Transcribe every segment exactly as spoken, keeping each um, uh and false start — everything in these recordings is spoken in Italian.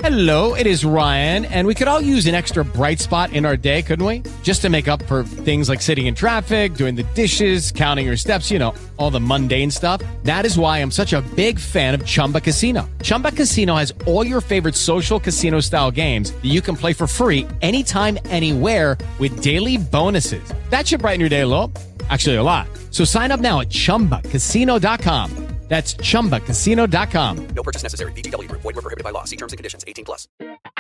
Hello, it is Ryan, and we could all use an extra bright spot in our day, couldn't we? Just to make up for things like sitting in traffic, doing the dishes, counting your steps, you know, all the mundane stuff. That is why I'm such a big fan of Chumba Casino. Chumba Casino has all your favorite social casino-style games that you can play for free anytime, anywhere with daily bonuses. That should brighten your day a little. Actually, a lot. So sign up now at chumba casino dot com. That's chumba casino dot com. No purchase necessary. V G W Group. Void where prohibited by law. See terms and conditions. eighteen plus.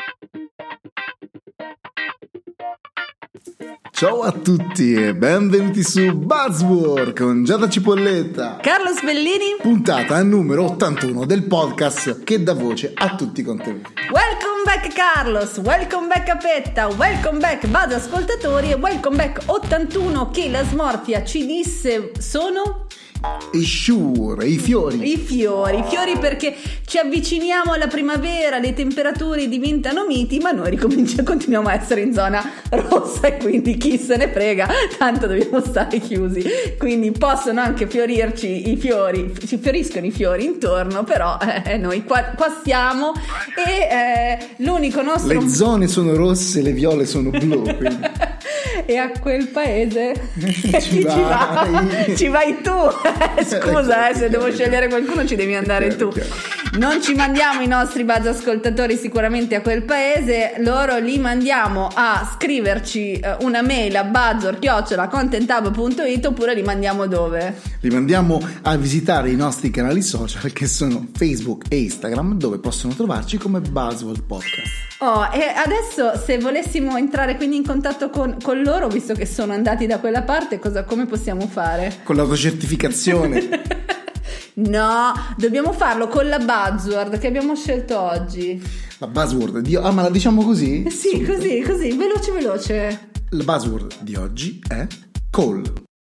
Ciao a tutti e benvenuti su Buzzword con Giada Cipolletta, Carlo Bellini, puntata numero ottantuno del podcast che dà voce a tutti i contenuti. Welcome back Carlos, welcome back Apetta, welcome back Buzz ascoltatori e welcome back ottantuno che la smorfia ci disse sono... I sure, i fiori. I fiori, i fiori perché ci avviciniamo alla primavera, le temperature diventano miti, ma noi ricominciamo, continuiamo a essere in zona rossa e quindi chi se ne frega, tanto dobbiamo stare chiusi. Quindi possono anche fiorirci i fiori, ci fioriscono i fiori intorno, però eh, noi qua, qua stiamo e eh, l'unico nostro... Le zone sono rosse, le viole sono blu, quindi... E a quel paese ci, ci vai. vai ci vai tu. Scusa, eh, se devo scegliere qualcuno ci devi andare tu. Non ci mandiamo i nostri buzz ascoltatori sicuramente a quel paese, loro li mandiamo a scriverci una mail a buzzor chiocciola contenthub punto it oppure li mandiamo dove? Li mandiamo a visitare i nostri canali social che sono Facebook e Instagram, dove possono trovarci come Buzzword Podcast. Oh, e adesso se volessimo entrare quindi in contatto con, con loro, visto che sono andati da quella parte, cosa, come possiamo fare? Con l'autocertificazione. No, dobbiamo farlo con la buzzword che abbiamo scelto oggi. La buzzword di... Ah, ma la diciamo così? Sì, subito. così, così, veloce, veloce. La buzzword di oggi è call.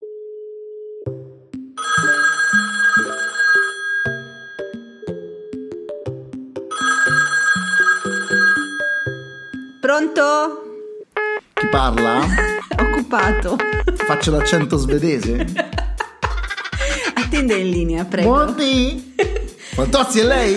Pronto? Chi parla? Occupato. Faccio l'accento svedese? Attenda in linea, prego. Buondì. Fantozzi, è lei?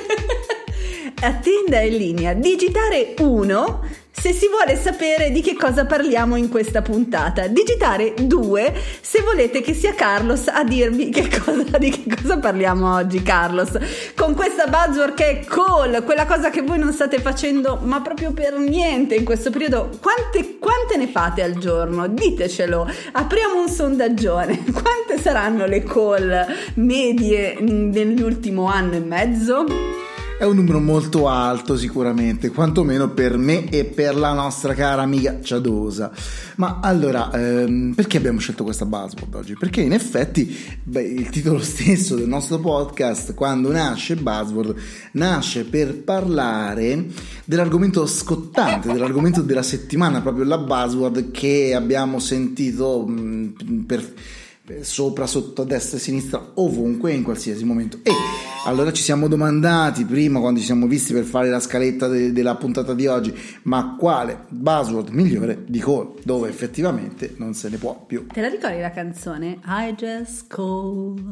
Attenda in linea. Digitare uno se si vuole sapere di che cosa parliamo in questa puntata. Digitare due se volete che sia Carlos a dirvi che cosa, di che cosa parliamo oggi, Carlos. Con questa buzzword che è call, quella cosa che voi non state facendo ma proprio per niente in questo periodo. Quante, quante ne fate al giorno? Ditecelo. Apriamo un sondaggione. Quante saranno le call medie nell'ultimo anno e mezzo? È un numero molto alto sicuramente, quantomeno per me e per la nostra cara amica Ciadosa. Ma allora, ehm, perché abbiamo scelto questa buzzword oggi? Perché in effetti, beh, il titolo stesso del nostro podcast, quando nasce Buzzword, nasce per parlare dell'argomento scottante, dell'argomento della settimana, proprio la buzzword che abbiamo sentito mh, per... sopra, sotto, a destra e a sinistra, ovunque, in qualsiasi momento. E allora ci siamo domandati prima, quando ci siamo visti per fare la scaletta de- della puntata di oggi, ma quale buzzword migliore di call, dove effettivamente non se ne può più. Te la ricordi la canzone I just call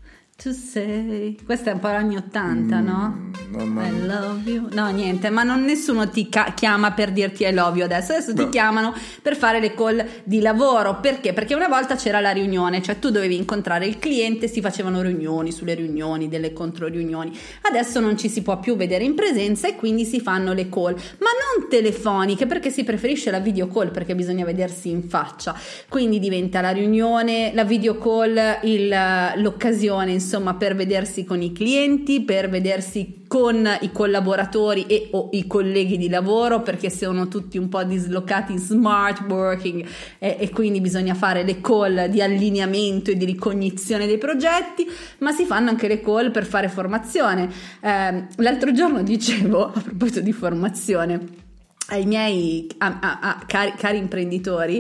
to say? Questa è un po' anni ottanta, mm, no? no, no. I love you. No, niente, ma non nessuno ti ca- chiama per dirti I love you adesso. Adesso no. Ti chiamano per fare le call di lavoro. Perché? Perché una volta c'era la riunione, cioè tu dovevi incontrare il cliente, si facevano riunioni sulle riunioni, delle controriunioni. Adesso non ci si può più vedere in presenza e quindi si fanno le call, ma non telefoniche, perché si preferisce la video call perché bisogna vedersi in faccia. Quindi diventa la riunione, la video call, il, l'occasione insomma per vedersi con i clienti, per vedersi con i collaboratori e o i colleghi di lavoro, perché sono tutti un po' dislocati in smart working e, e quindi bisogna fare le call di allineamento e di ricognizione dei progetti, ma si fanno anche le call per fare formazione. Eh, l'altro giorno dicevo, a proposito di formazione, ai miei a, a, a, cari, cari imprenditori,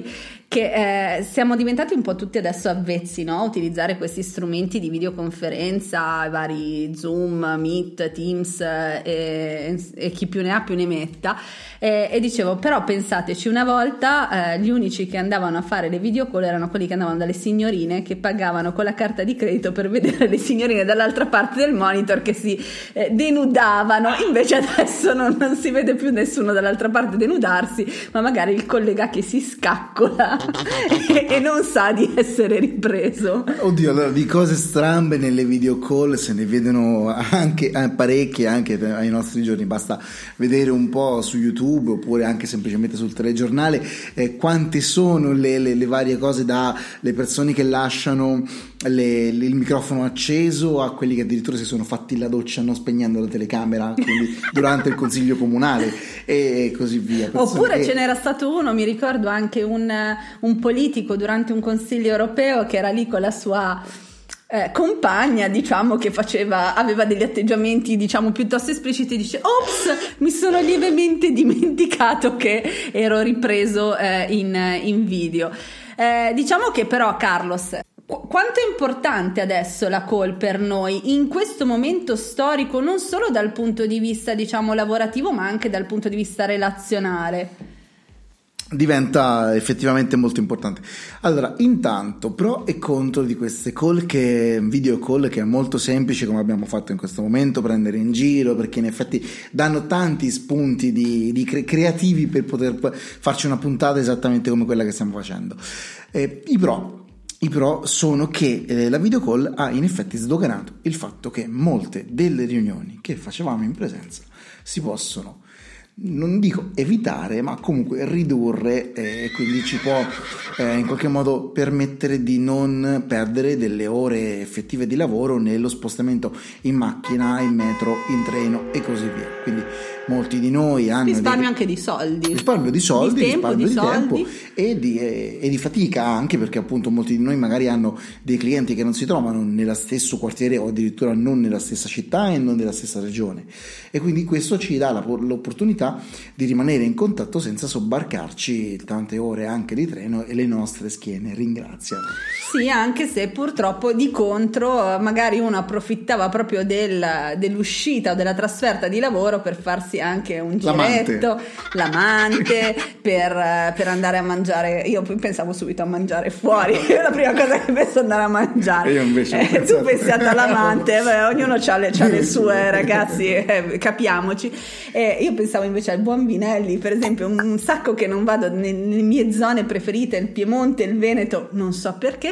che eh, siamo diventati un po' tutti adesso avvezzi, no? A utilizzare questi strumenti di videoconferenza, i vari Zoom, Meet, Teams eh, e, e chi più ne ha più ne metta. E, e dicevo, però pensateci, una volta eh, gli unici che andavano a fare le video call erano quelli che andavano dalle signorine, che pagavano con la carta di credito per vedere le signorine dall'altra parte del monitor che si eh, denudavano. Invece adesso non, non si vede più nessuno dall'altra parte denudarsi, ma magari il collega che si scaccola e, e non sa di essere ripreso. Oddio, allora, di cose strambe nelle video call se ne vedono anche eh, parecchie anche ai nostri giorni. Basta vedere un po' su YouTube oppure anche semplicemente sul telegiornale eh, quante sono le, le, le varie cose, da le persone che lasciano le, le, il microfono acceso a quelli che addirittura si sono fatti la doccia non spegnendo la telecamera, quindi durante il consiglio comunale e così via. Persone Oppure che... ce n'era stato uno, mi ricordo anche un, un politico durante un consiglio europeo che era lì con la sua Eh, compagna, diciamo, che faceva aveva degli atteggiamenti, diciamo, piuttosto espliciti. Dice: ops, mi sono lievemente dimenticato che ero ripreso eh, in, in video. Eh, diciamo che però, Carlos, qu- quanto è importante adesso la call per noi in questo momento storico, non solo dal punto di vista, diciamo, lavorativo, ma anche dal punto di vista relazionale? Diventa effettivamente molto importante. Allora, intanto pro e contro di queste call, che video call, che è molto semplice, come abbiamo fatto in questo momento, prendere in giro, perché in effetti danno tanti spunti di, di cre- creativi per poter farci una puntata esattamente come quella che stiamo facendo. Eh, i pro I pro sono che eh, la video call ha in effetti sdoganato il fatto che molte delle riunioni che facevamo in presenza si possono, non dico evitare, ma comunque ridurre, e eh, quindi ci può eh, in qualche modo permettere di non perdere delle ore effettive di lavoro nello spostamento in macchina, in metro, in treno e così via. Quindi molti di noi hanno risparmio dei... anche di soldi, risparmio di soldi, di tempo, risparmio di, di soldi. tempo e di, e, e di fatica, anche perché appunto molti di noi magari hanno dei clienti che non si trovano nello stesso quartiere o addirittura non nella stessa città e non nella stessa regione, e quindi questo ci dà la, l'opportunità di rimanere in contatto senza sobbarcarci tante ore anche di treno, e le nostre schiene ringraziano. Sì, anche se purtroppo di contro magari uno approfittava proprio del, dell'uscita o della trasferta di lavoro per farsi anche un giretto, l'amante, l'amante per, per andare a mangiare. Io pensavo subito a mangiare fuori, la prima cosa che penso è andare a mangiare. Io invece eh, tu pensato all'amante, beh, ognuno ha le, c'ha le sue, ragazzi, eh, capiamoci. Eh, io pensavo invece al buon Vinelli, per esempio, un, un sacco che non vado nelle mie zone preferite, il Piemonte, il Veneto, non so perché.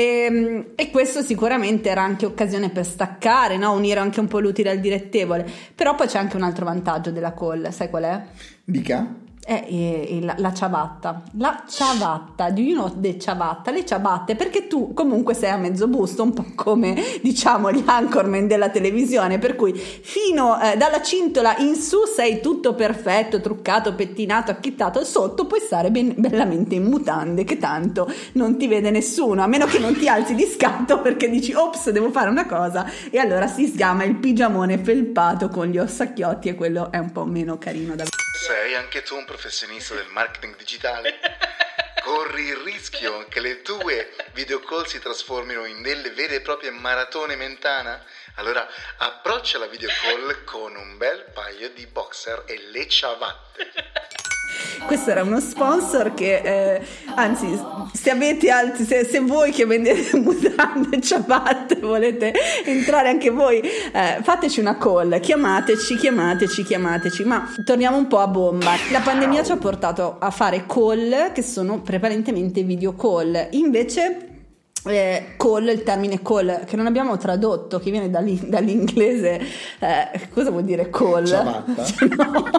E, e questo sicuramente era anche occasione per staccare, no? Unire anche un po' l'utile al dilettevole. Però poi c'è anche un altro vantaggio della call, sai qual è? Dica. È eh, la, la ciabatta, la ciabatta, do you know the ciabatta? Le ciabatte, perché tu comunque sei a mezzo busto, un po' come diciamo gli anchorman della televisione, per cui fino eh, dalla cintola in su sei tutto perfetto, truccato, pettinato, acchittato, sotto puoi stare ben, bellamente in mutande, che tanto non ti vede nessuno, a meno che non ti alzi di scatto perché dici ops, devo fare una cosa, e allora si sgama il pigiamone felpato con gli orsacchiotti, e quello è un po' meno carino da vedere. Sei anche tu un professionista del marketing digitale? Corri il rischio che le tue video call si trasformino in delle vere e proprie maratone mentana? Allora approccia la video call con un bel paio di boxer e le ciabatte. Questo era uno sponsor che eh, anzi, se avete altri, se, se voi che vendete mutande e ciabatte volete entrare anche voi, eh, fateci una call, chiamateci, chiamateci, chiamateci. Ma torniamo un po' a bomba. La pandemia ci ha portato a fare call che sono prevalentemente video call. Invece Eh, call, il termine call che non abbiamo tradotto, che viene dall'inglese, eh, cosa vuol dire call? Ciabatta. No.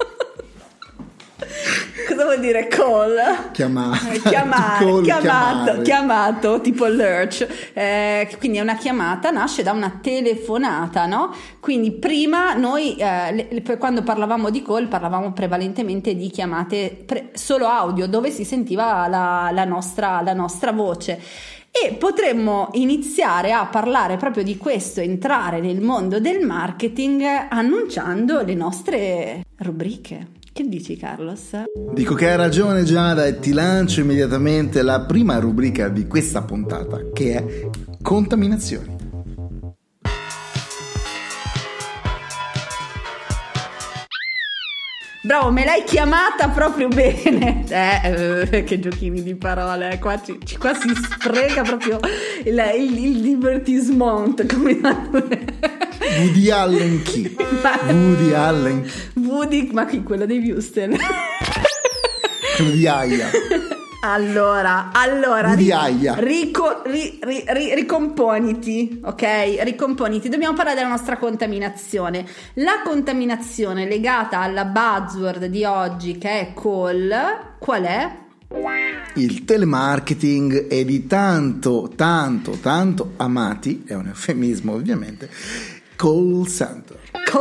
Cosa vuol dire call? Chiamare, chiamare, call, chiamato, chiamare. chiamato, tipo lurch, eh, quindi è una chiamata, nasce da una telefonata, no? Quindi prima noi, eh, le, quando parlavamo di call, parlavamo prevalentemente di chiamate pre, solo audio, dove si sentiva la, la, nostra, la nostra voce. E potremmo iniziare a parlare proprio di questo, entrare nel mondo del marketing annunciando le nostre rubriche. Che dici, Carlos? Dico che hai ragione, Giada, e ti lancio immediatamente la prima rubrica di questa puntata, che è contaminazioni. Bravo, me l'hai chiamata proprio bene. Eh, eh, che giochini di parole. Qua, ci, qua si spreca proprio il, il, il divertissement. Come Woody Allen chi? Woody Allen chi? Woody, ma chi? Quello dei Houston. Quello di Aia. Allora, allora Woody ri, Aia. rico, ri, ri, ri, ricomponiti, ok? Ricomponiti. Dobbiamo parlare della nostra contaminazione. La contaminazione legata alla buzzword di oggi, che è call, qual è? Il telemarketing è di tanto, tanto, tanto amati, è un eufemismo ovviamente, call center.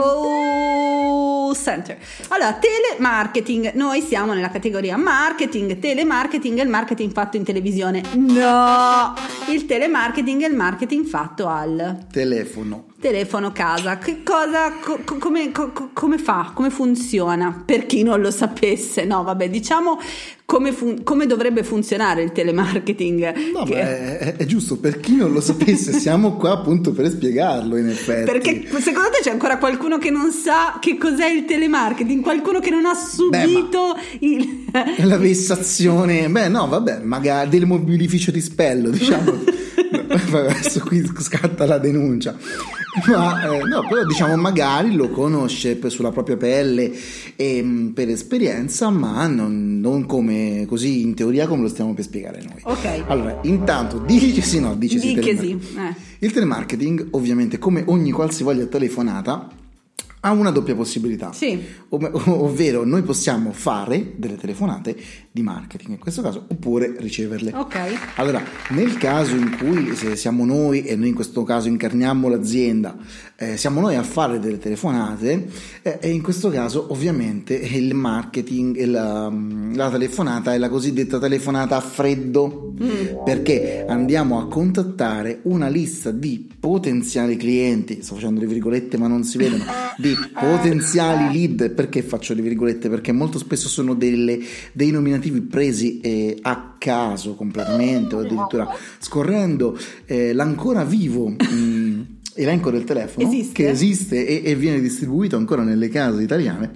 Call center. Allora, telemarketing, noi siamo nella categoria marketing. Telemarketing è il marketing fatto in televisione. No, il telemarketing è il marketing fatto al telefono. Telefono casa. Che cosa, co, come, co, come fa? Come funziona? Per chi non lo sapesse, no, vabbè, diciamo come, fun- come dovrebbe funzionare il telemarketing. No, che... ma è, è giusto, per chi non lo sapesse, siamo qua appunto per spiegarlo, in effetti. Perché secondo te c'è ancora qualcuno che non sa che cos'è il telemarketing? Qualcuno che non ha subito beh, il... la vessazione? Beh, no, vabbè, magari del mobilificio di Spello, diciamo. Adesso qui scatta la denuncia. Ma eh, no, però diciamo magari lo conosce per, sulla propria pelle e per esperienza, ma non, non come così in teoria come lo stiamo per spiegare noi. Ok. Allora, intanto dicesi no, dicesi Dicesi, eh. Il telemarketing, ovviamente, come ogni qualsivoglia telefonata, ha una doppia possibilità. Sì. Ov- ovvero noi possiamo fare delle telefonate di marketing in questo caso, oppure riceverle. Ok. Allora, nel caso in cui se siamo noi, e noi in questo caso incarniamo l'azienda, eh, siamo noi a fare delle telefonate, eh, e in questo caso ovviamente il marketing, la, la telefonata è la cosiddetta telefonata a freddo, mm. perché andiamo a contattare una lista di potenziali clienti, sto facendo le virgolette ma non si vedono, di potenziali lead. Perché faccio le virgolette? Perché molto spesso sono delle, dei nominativi presi eh, a caso completamente, o addirittura scorrendo eh, l'ancora vivo mh, elenco del telefono esiste. che esiste e, e viene distribuito ancora nelle case italiane.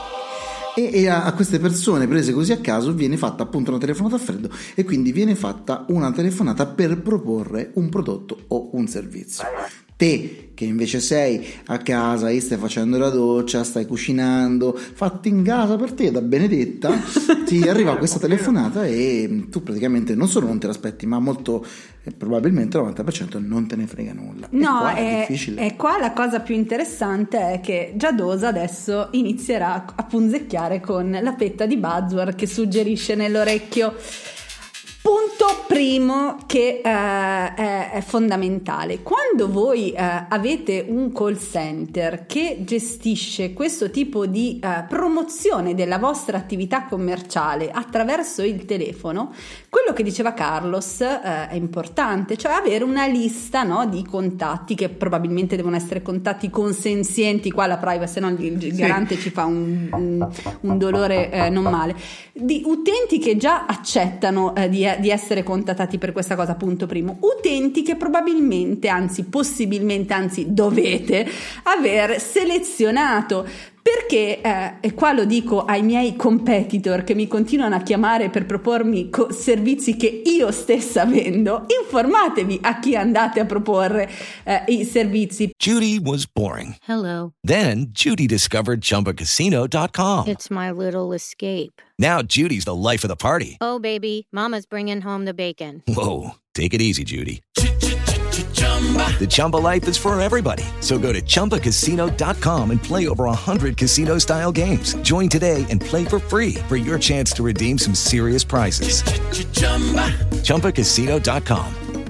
E, e a, a queste persone prese così a caso viene fatta appunto una telefonata a freddo, e quindi viene fatta una telefonata per proporre un prodotto o un servizio. Te che invece sei a casa e stai facendo la doccia, stai cucinando, fatti in casa per te da benedetta, ti arriva questa telefonata e tu praticamente non solo non te l'aspetti, ma molto eh, probabilmente il novanta per cento non te ne frega nulla. No, e qua è, è difficile. E qua la cosa più interessante è che Giadosa adesso inizierà a punzecchiare con la petta di buzzword che suggerisce nell'orecchio. Punto primo che uh, è, è fondamentale. Quando voi uh, avete un call center che gestisce questo tipo di uh, promozione della vostra attività commerciale attraverso il telefono, quello che diceva Carlos uh, è importante, cioè avere una lista, no, di contatti che probabilmente devono essere contatti consenzienti, qua la privacy, no, il, il garante sì. ci fa un, un, un dolore eh, non male, di utenti che già accettano eh, di di essere contattati per questa cosa, punto primo. Utenti che probabilmente, anzi possibilmente, anzi dovete aver selezionato, perché eh, e qua lo dico ai miei competitor che mi continuano a chiamare per propormi co- servizi che io stessa vendo, informatevi a chi andate a proporre eh, i servizi. Judy was boring. Hello. Then Judy discovered Chumba Casino dot com. It's my little escape. Now Judy's the life of the party. Oh, baby, mama's bringing home the bacon. Whoa, take it easy, Judy. The Chumba life is for everybody. So go to Chumba Casino dot com and play over one hundred casino-style games. Join today and play for free for your chance to redeem some serious prizes. Chumba Casino dot com.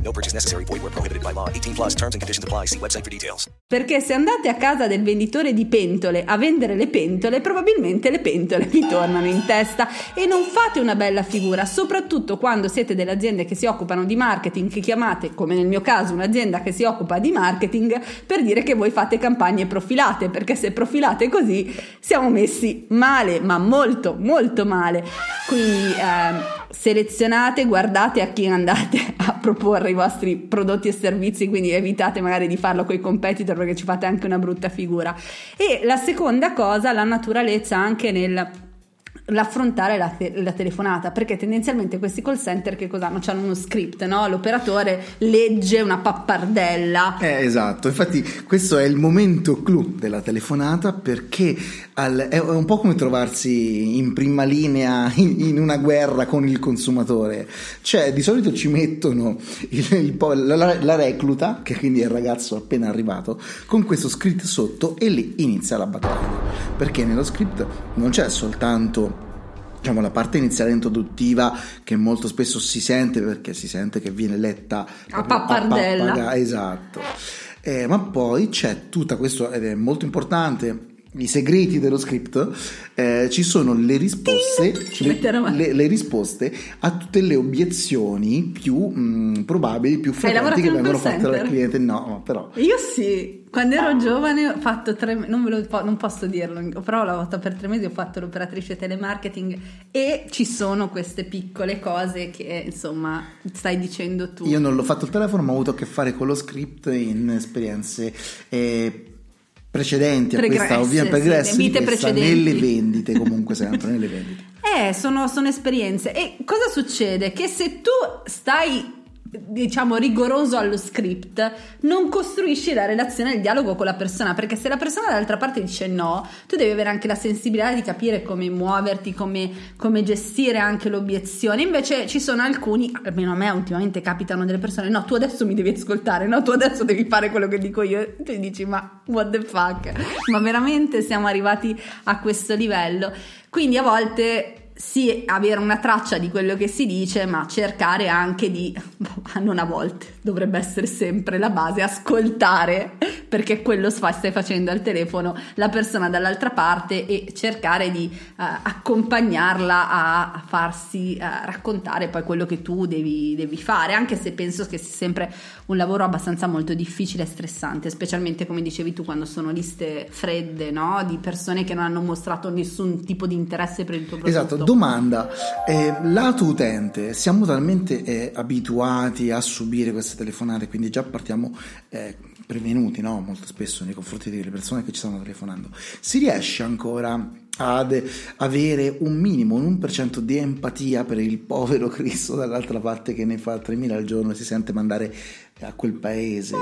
No purchase necessary. Void where prohibited by law. eighteen plus terms and conditions apply. See website for details. Perché se andate a casa del venditore di pentole a vendere le pentole, probabilmente le pentole vi tornano in testa e non fate una bella figura, soprattutto quando siete delle aziende che si occupano di marketing, che chiamate, come nel mio caso, un'azienda che si occupa di marketing, per dire che voi fate campagne profilate, perché se profilate così siamo messi male, ma molto molto male. Quindi eh, selezionate, guardate a chi andate a proporre i vostri prodotti e servizi, quindi evitate magari di farlo coi competitor perché ci fate anche una brutta figura. E la seconda cosa, la naturalezza anche nel l'affrontare la, te- la telefonata, perché tendenzialmente questi call center che cosa hanno? C'hanno uno script, no? L'operatore legge una pappardella. Eh, esatto, infatti questo è il momento clou della telefonata, perché al, è un po' come trovarsi in prima linea in, in una guerra con il consumatore. Cioè, di solito ci mettono il, il, la, la recluta, che quindi è il ragazzo appena arrivato, con questo script sotto, e lì inizia la battaglia, perché nello script non c'è soltanto, diciamo, la parte iniziale introduttiva, che molto spesso si sente, perché si sente che viene letta a pappardella, a pappaga, esatto, eh, ma poi c'è tutta questo, ed è molto importante, i segreti dello script, eh, ci sono le risposte le, le, le risposte a tutte le obiezioni più mh, probabili, più frequenti che vengono fatte dal cliente. No, però io sì, quando ero giovane ho fatto tre, non, ve lo, non posso dirlo, però ho lavorato per tre mesi, ho fatto l'operatrice telemarketing, e ci sono queste piccole cose che insomma stai dicendo tu. Io non l'ho fatto al telefono, ma ho avuto a che fare con lo script in esperienze eh, precedenti a pregresse, questa, ovvia, pregresse, sì, vite di questa, precedenti. nelle vendite, comunque sempre nelle vendite. Eh, sono, sono esperienze. E cosa succede? Che se tu stai, diciamo, rigoroso allo script, non costruisci la relazione, il dialogo con la persona, perché se la persona dall'altra parte dice no, tu devi avere anche la sensibilità di capire come muoverti, come, come gestire anche l'obiezione. Invece ci sono alcuni, almeno a me ultimamente capitano delle persone, no, tu adesso mi devi ascoltare, no, tu adesso devi fare quello che dico io, e tu dici ma what the fuck, ma veramente siamo arrivati a questo livello? Quindi a volte sì, avere una traccia di quello che si dice, ma cercare anche di, non a volte, dovrebbe essere sempre la base, ascoltare, perché quello stai facendo al telefono, la persona dall'altra parte, e cercare di uh, accompagnarla a, a farsi uh, raccontare poi quello che tu devi, devi fare, anche se penso che sia sempre un lavoro abbastanza molto difficile e stressante, specialmente come dicevi tu quando sono liste fredde, no? Di persone che non hanno mostrato nessun tipo di interesse per il tuo prodotto. Esatto. Domanda, eh, lato utente, siamo talmente eh, abituati a subire queste telefonate, quindi già partiamo eh, prevenuti, no? Molto spesso nei confronti delle persone che ci stanno telefonando. Si riesce ancora ad avere un minimo, un uno per cento di empatia per il povero Cristo dall'altra parte, che ne fa tremila al giorno e si sente mandare a quel paese?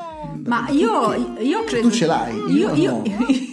Ma io, io credo... Tu ce l'hai? Io, io no.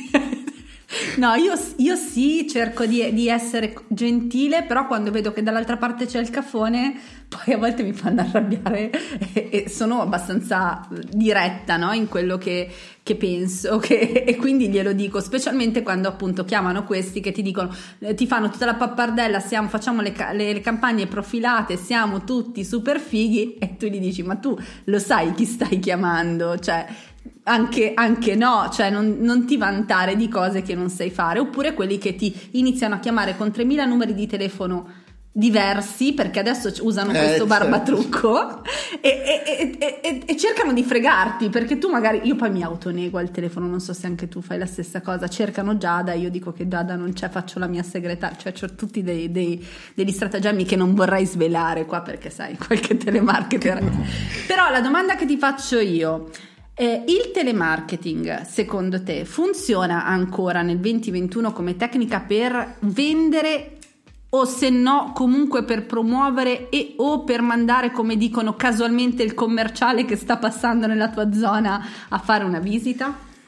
No, io, io sì, cerco di, di essere gentile, però quando vedo che dall'altra parte c'è il cafone, poi a volte mi fanno arrabbiare e, e sono abbastanza diretta, no? In quello che, che penso, che, e quindi glielo dico, specialmente quando appunto chiamano questi che ti dicono, eh, ti fanno tutta la pappardella, siamo, facciamo le, le, le campagne profilate, siamo tutti super fighi, e tu gli dici ma tu lo sai chi stai chiamando? Cioè Anche, anche no, cioè non, non ti vantare di cose che non sai fare. Oppure quelli che ti iniziano a chiamare con tremila numeri di telefono diversi, perché adesso usano eh, questo certo. barbatrucco e, e, e, e, e cercano di fregarti, perché tu magari, io poi mi autonego al telefono, non so se anche tu fai la stessa cosa, cercano Giada, io dico che Giada non c'è, faccio la mia segretaria, cioè c'ho tutti dei, dei, degli stratagemmi che non vorrei svelare qua, perché sai, qualche telemarketer. Però la domanda che ti faccio io: Eh, il telemarketing secondo te funziona ancora nel duemilaventuno come tecnica per vendere, o se no comunque per promuovere e o per mandare, come dicono casualmente, il commerciale che sta passando nella tua zona a fare una visita?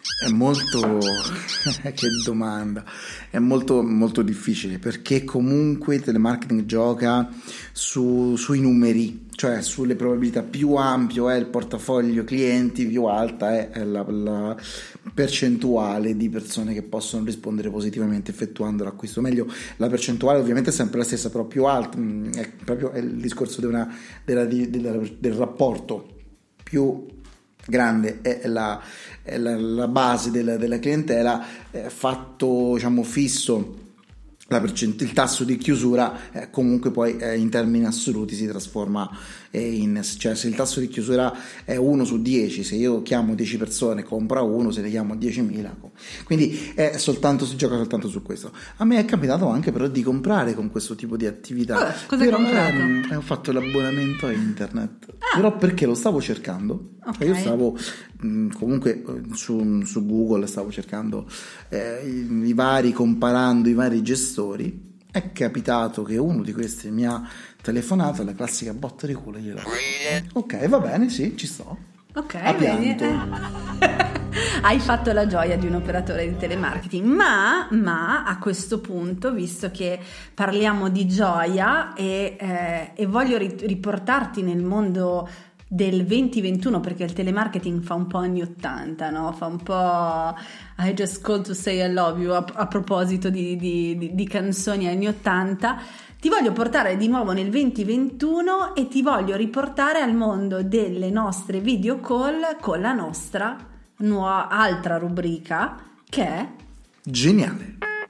È molto che domanda, è molto molto difficile, perché comunque il telemarketing gioca su, sui numeri, cioè sulle probabilità. Più ampio è il portafoglio clienti, più alta è la, la percentuale di persone che possono rispondere positivamente effettuando l'acquisto. Meglio, la percentuale ovviamente è sempre la stessa, però più alta è proprio è il discorso di una, della, della, del rapporto. Più grande è la, è la, la base della, della clientela, eh, fatto diciamo fisso la percent- il tasso di chiusura, eh, comunque poi eh, in termini assoluti si trasforma eh, in, cioè se il tasso di chiusura è uno su dieci, se io chiamo dieci persone compra uno, se ne chiamo diecimila, quindi è soltanto, si gioca soltanto su questo. A me è capitato anche però di comprare con questo tipo di attività. Eh, cosa però hai comprato? ehm, ho fatto l'abbonamento a internet, ah. però perché lo stavo cercando. Okay. Io stavo mh, comunque su, su Google stavo cercando eh, i, i vari, comparando i vari gestori. È capitato che uno di questi mi ha telefonato, la classica botta di culo, gliela... ok, va bene, sì, ci sto. Ok, bene. Hai fatto la gioia di un operatore di telemarketing, ma, ma a questo punto, visto che parliamo di gioia e, eh, e voglio riportarti nel mondo del venti ventuno, perché il telemarketing fa un po' anni ottanta, no? Fa un po' I just called to say I love you, a, a proposito di, di, di, di canzoni anni ottanta. Ti voglio portare di nuovo nel venti ventuno e ti voglio riportare al mondo delle nostre video call con la nostra nuova altra rubrica, che è Geniale.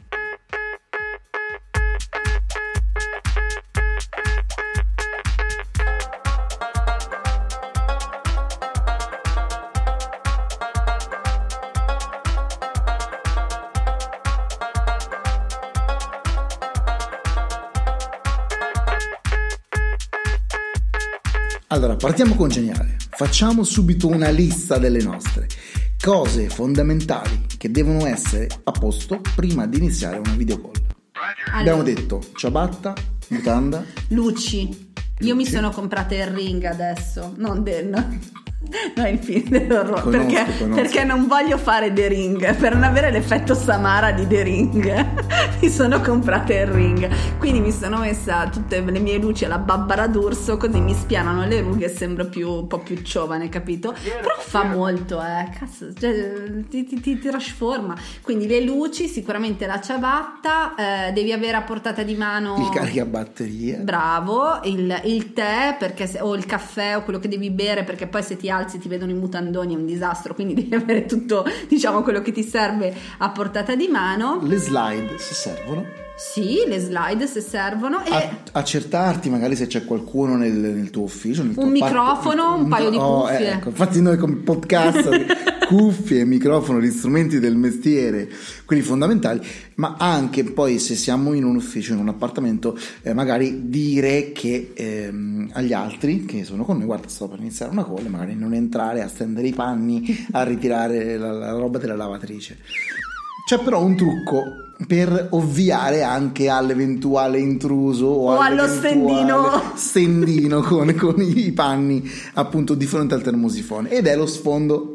Allora, partiamo con Geniale. Facciamo subito una lista delle nostre cose fondamentali che devono essere a posto prima di iniziare una video call. Allora, abbiamo detto ciabatta, mutanda, luci. Io mi sono comprata il ring adesso, non del... No, il film dell'orrore, conosco, perché, conosco. perché non voglio fare The Ring, per non avere l'effetto Samara di The Ring mi sono comprata il ring, quindi mi sono messa tutte le mie luci alla Barbara d'Urso, così mi spianano le rughe e sembro più, un po' più giovane, capito? Però fa molto, eh, cazzo, cioè, ti, ti, ti trasforma. Quindi le luci, sicuramente la ciabatta, eh, devi avere a portata di mano il caricabatterie, bravo, il, il tè, perché se, o il caffè o quello che devi bere, perché poi se ti alzi ti vedono i mutandoni, è un disastro, quindi devi avere tutto, diciamo, quello che ti serve a portata di mano. le slide se servono, sì, le slide se servono, e a, accertarti magari se c'è qualcuno nel, nel tuo ufficio, nel un tuo microfono, parte, un paio di oh, cuffie, ecco, infatti noi come podcast cuffie, microfono, gli strumenti del mestiere, quelli fondamentali, ma anche poi se siamo in un ufficio, in un appartamento, eh, magari dire che ehm, agli altri che sono con noi, guarda, sto per iniziare una call, magari non entrare a stendere i panni, a ritirare la, la roba della lavatrice. C'è però un trucco per ovviare anche all'eventuale intruso o, o allo stendino stendino con, con i panni appunto di fronte al termosifone, ed è lo sfondo.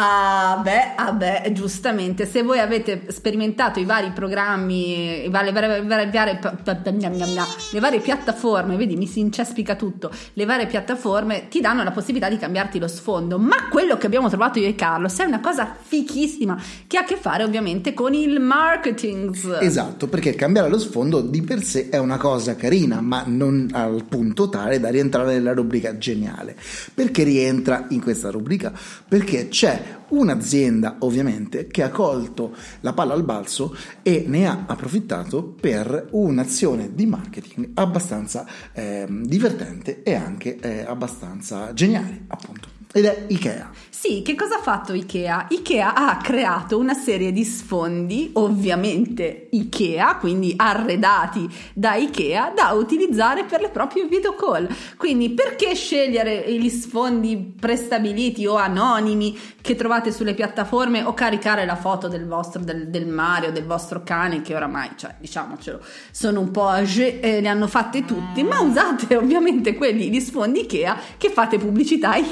Ah beh, ah beh, giustamente, se voi avete sperimentato i vari programmi, le varie, varie, varie, le varie piattaforme, vedi, mi si incespica tutto, le varie piattaforme ti danno la possibilità di cambiarti lo sfondo, ma quello che abbiamo trovato io e Carlo è una cosa fichissima che ha a che fare ovviamente con il marketing. Esatto, perché cambiare lo sfondo di per sé è una cosa carina, ma non al punto tale da rientrare nella rubrica Geniale. Perché rientra in questa rubrica? Perché c'è un'azienda ovviamente che ha colto la palla al balzo e ne ha approfittato per un'azione di marketing abbastanza eh, divertente e anche eh, abbastanza geniale, appunto, ed è Ikea. Sì, che cosa ha fatto Ikea? Ikea ha creato una serie di sfondi, ovviamente Ikea, quindi arredati da Ikea, da utilizzare per le proprie video call. Quindi perché scegliere gli sfondi prestabiliti o anonimi che trovate sulle piattaforme, o caricare la foto del vostro, del, del Mario, del vostro cane, che oramai, cioè, diciamocelo, sono un po' age, eh, le hanno fatte tutti, ma usate ovviamente quelli, gli sfondi Ikea, che fate pubblicità Ikea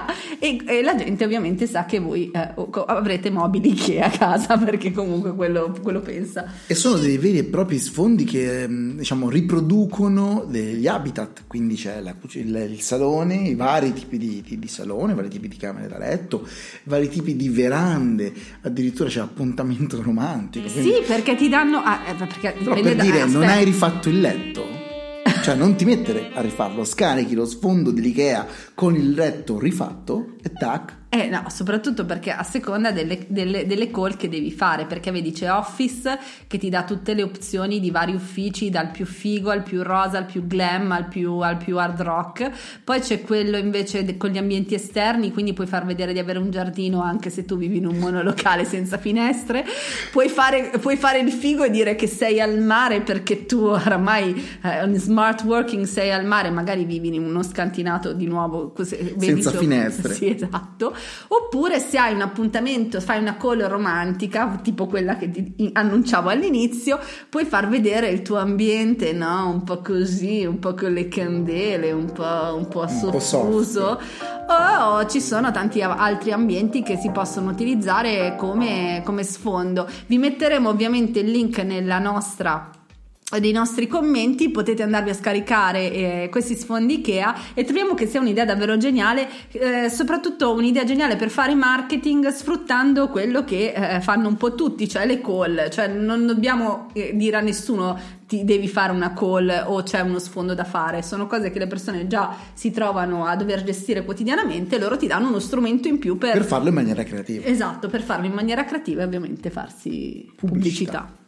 e, e la gente ovviamente sa che voi eh, avrete mobili Ikea a casa, perché comunque quello, quello pensa. E sono dei veri e propri sfondi che diciamo riproducono degli habitat, quindi c'è la, il, il salone, i vari tipi di, di, di salone, i vari tipi di camere da letto, i vari tipi di verande, addirittura c'è appuntamento romantico. Quindi... Sì, perché ti danno ah, perché però per da, dire aspetta. non hai rifatto il letto, cioè non ti mettere a rifarlo, scarichi lo sfondo dell'Ikea con il letto rifatto e tac. Eh no, soprattutto perché a seconda delle, delle, delle call che devi fare, perché vedi c'è Office che ti dà tutte le opzioni di vari uffici, dal più figo al più rosa al più glam al più, al più hard rock, poi c'è quello invece de, con gli ambienti esterni, quindi puoi far vedere di avere un giardino anche se tu vivi in un monolocale senza finestre, puoi fare, puoi fare il figo e dire che sei al mare perché tu oramai eh, in smart working sei al mare, magari vivi in uno scantinato di nuovo così, vedi senza so, finestre. Sì, esatto. Oppure se hai un appuntamento, fai una call romantica tipo quella che ti annunciavo all'inizio, puoi far vedere il tuo ambiente, no? Un po' così, un po' con le candele, un po', un po' soffuso. O ci sono tanti altri ambienti che si possono utilizzare come, come sfondo. Vi metteremo ovviamente il link nella nostra dei nostri commenti, potete andarvi a scaricare eh, questi sfondi Ikea, e troviamo che sia un'idea davvero geniale, eh, soprattutto un'idea geniale per fare marketing sfruttando quello che eh, fanno un po' tutti, cioè le call, cioè non dobbiamo eh, dire a nessuno ti devi fare una call o c'è uno sfondo da fare, sono cose che le persone già si trovano a dover gestire quotidianamente e loro ti danno uno strumento in più per, per farlo in maniera creativa. Esatto, per farlo in maniera creativa e ovviamente farsi pubblicità. pubblicità.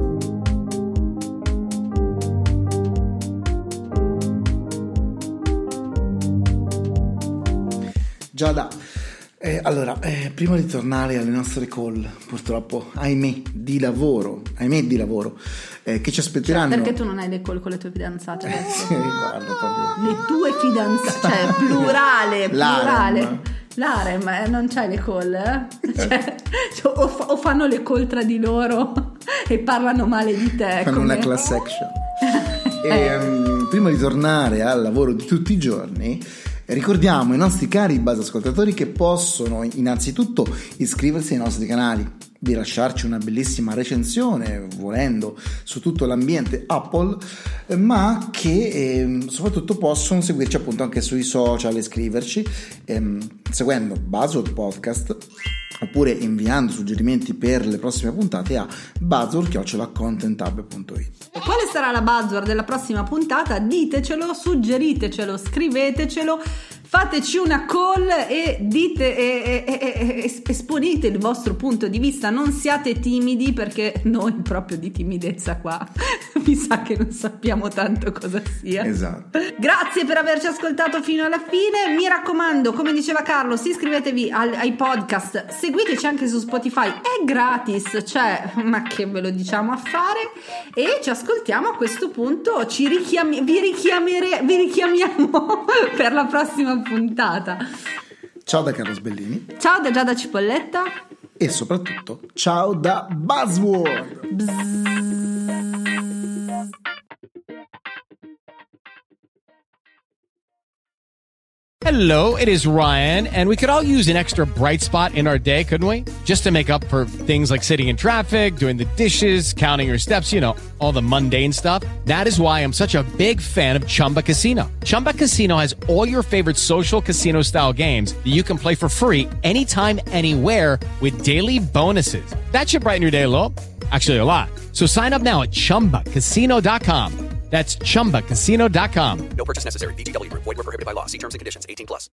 Giada, eh, allora, eh, prima di tornare alle nostre call, purtroppo, ahimè, di lavoro, ahimè di lavoro, eh, che ci aspetteranno. Cioè, perché tu non hai le call con le tue fidanzate adesso? Eh, sì, guarda, proprio. Le tue fidanzate, cioè plurale, plurale. L'harem. L'harem, eh, non c'hai le call, eh? Cioè, cioè, o, fa, o fanno le call tra di loro e parlano male di te. Fanno come... una class action. E, um, prima di tornare al lavoro di tutti i giorni, ricordiamo ai nostri cari base ascoltatori che possono innanzitutto iscriversi ai nostri canali, di lasciarci una bellissima recensione volendo su tutto l'ambiente Apple, ma che eh, soprattutto possono seguirci appunto anche sui social, iscriverci ehm, seguendo Buzzword Podcast oppure inviando suggerimenti per le prossime puntate a buzzword chiocciola contenthub punto it. Quale sarà la buzzword della prossima puntata? Ditecelo, suggeritecelo, scrivetecelo, fateci una call e dite e, e, e, e esponete il vostro punto di vista, non siate timidi, perché noi proprio di timidezza qua mi sa che non sappiamo tanto cosa sia. Esatto. Grazie per averci ascoltato fino alla fine, mi raccomando, come diceva Carlo, iscrivetevi al, ai podcast, seguiteci anche su Spotify, è gratis, cioè ma che ve lo diciamo a fare, e ci ascoltiamo a questo punto, ci richiami, vi, richiamere, vi richiamiamo per la prossima puntata. Ciao da Carlo Sbellini. Ciao da Giada Cipolletta. E soprattutto ciao da Buzzword. Bzzz. Hello, it is Ryan, and we could all use an extra bright spot in our day, couldn't we? Just to make up for things like sitting in traffic, doing the dishes, counting your steps, you know, all the mundane stuff. That is why I'm such a big fan of Chumba Casino. Chumba Casino has all your favorite social casino-style games that you can play for free anytime, anywhere with daily bonuses. That should brighten your day a little. Actually, a lot. So sign up now at chumba casino dot com. That's chumba casino dot com. No purchase necessary. V G W Group. Void where prohibited by law. See terms and conditions. eighteen plus.